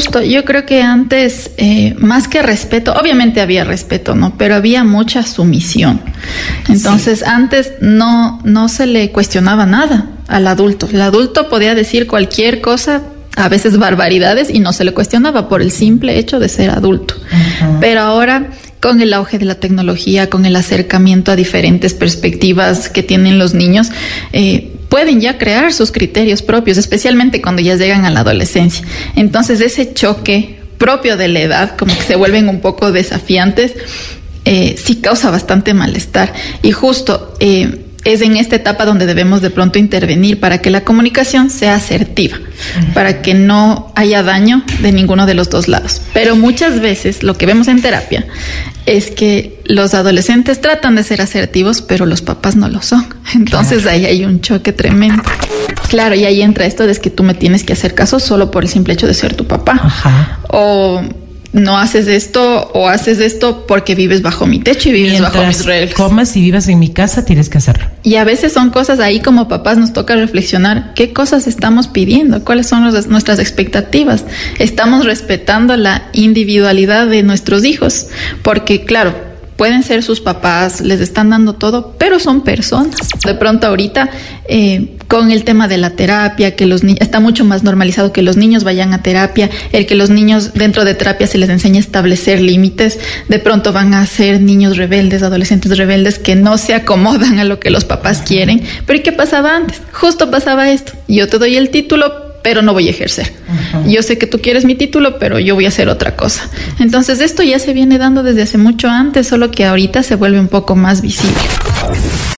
Justo, yo creo que antes, más que respeto, obviamente había respeto, ¿no? Pero había mucha sumisión. Entonces, antes no se le cuestionaba nada al adulto. El adulto podía decir cualquier cosa, a veces barbaridades, y no se le cuestionaba por el simple hecho de ser adulto. Pero ahora, con el auge de la tecnología, con el acercamiento a diferentes perspectivas que tienen los niños, pueden ya crear sus criterios propios, especialmente cuando ya llegan a la adolescencia. Entonces, ese choque propio de la edad, como que se vuelven un poco desafiantes, sí causa bastante malestar. Y justo es en esta etapa donde debemos de pronto intervenir para que la comunicación sea asertiva, para que no haya daño de ninguno de los dos lados. Pero muchas veces lo que vemos en terapia es que los adolescentes tratan de ser asertivos, pero los papás no lo son. Entonces ahí hay un choque tremendo. Claro, y ahí entra esto de que tú me tienes que hacer caso solo por el simple hecho de ser tu papá. O no haces esto, o haces esto porque vives bajo mi techo y vives bajo mis reglas. Comas y vivas en mi casa, tienes que hacerlo. Y a veces son cosas ahí como papás nos toca reflexionar qué cosas estamos pidiendo, cuáles son nuestras expectativas. Estamos respetando la individualidad de nuestros hijos, porque claro, pueden ser sus papás, les están dando todo, pero son personas. De pronto ahorita, con el tema de la terapia, que los niños, está mucho más normalizado que los niños vayan a terapia, el que los niños dentro de terapia se les enseña a establecer límites, de pronto van a ser niños rebeldes, adolescentes rebeldes que no se acomodan a lo que los papás quieren. Pero ¿y qué pasaba antes? Justo pasaba esto, yo te doy el título, pero no voy a ejercer. Yo sé que tú quieres mi título, pero yo voy a hacer otra cosa. Entonces esto ya se viene dando desde hace mucho antes, solo que ahorita se vuelve un poco más visible.